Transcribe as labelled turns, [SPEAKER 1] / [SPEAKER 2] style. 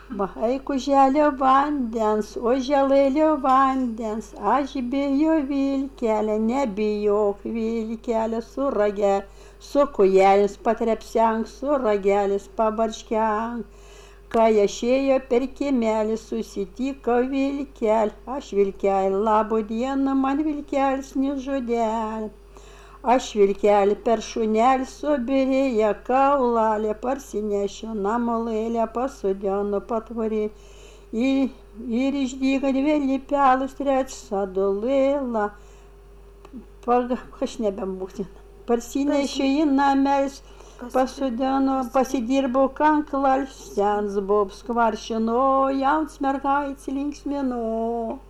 [SPEAKER 1] Eik uželio vandens, uželėlio vandens, aš bijau vilkelė, nebijok vilkelė su ragelė, su kujelis patrepsenk, su ragelis pabarškenk. Kai išėjo per kiemelį, susitiko vilkelį, aš vilkelį, labo dieną, man vilkelis nežudelė. Aš vilkelį per šunelį subirėję kaulalę parsinešiu namolėlę pasodenu patvorį ir išdyga dvi lipelus trečią dolėlą. Aš nebebūtin. Parsinešiu į namelis, pasodenu, pasidirbau kanklalš, sens bob skvaršino, jauns mergaitės linksmino.